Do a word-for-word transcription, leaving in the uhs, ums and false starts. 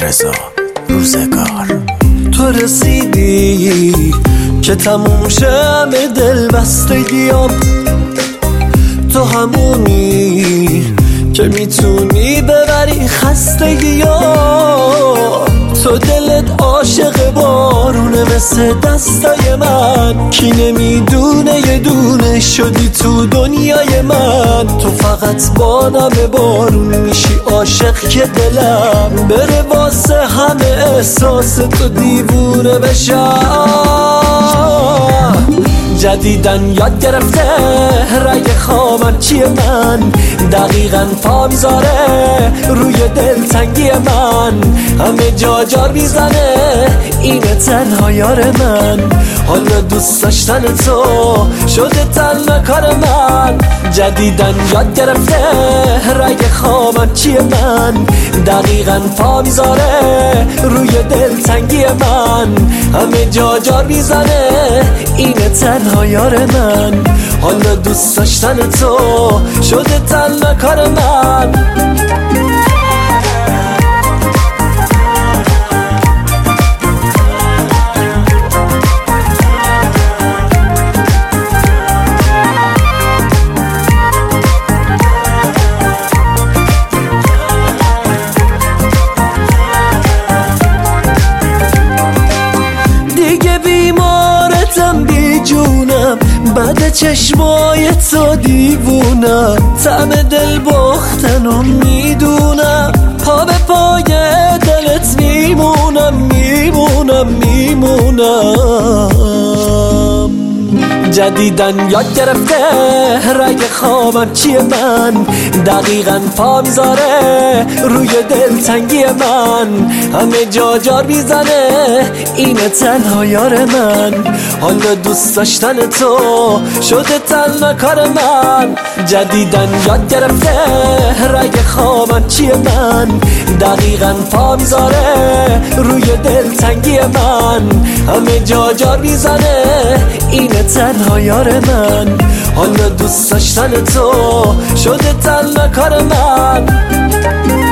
رضا روزگار. تو رسیدی که تموم شه به دل بستگیام، تو همونی که میتونی ببری خستگیام. تو دلت عاشق بارونه مثل دستای من، کی نمیدونه یه دونه شدی تو دنیای من. تو فقط با نم بارون میشی عاشق که دلم بره واسه همه احساس تو دیوونه بشم. جدیدن یاد گرفته رگ خامن چیه من، دقیقاً پا میذاره روی دلتنگی من. همه جا جار میزنه اینه تنها یار من، حالا دوست داشتن تو شده تنها کار من. جدیدن یاد گرفته رگ خامن چیه من، دقیقاً پا میذاره روی دلتنگی من. همه جا جار میزنه اینه تنها یار من، حالا دوست داشتن تو شده تنها کار من. بعد چشمای تو دیوونم، طعم دل باختنو میدونم. پا به پای دلت میمونم میمونم میمونم. جدیدن یاد گرفته رگ خوابم چیه من، دقیقاً پا میذاره روی دلتنگی من. همه جا جار میزنه اینه تنها یار من، حالا دوست داشتن تو شده تنها کار من. جدیدن یاد گرفته رگ خوابم چیه من، دقیقاً پا میذاره روی دلتنگی من. همه جا جار میزنه اینه تنها یار من، حالا دوست داشتن تو شده تنها کار من.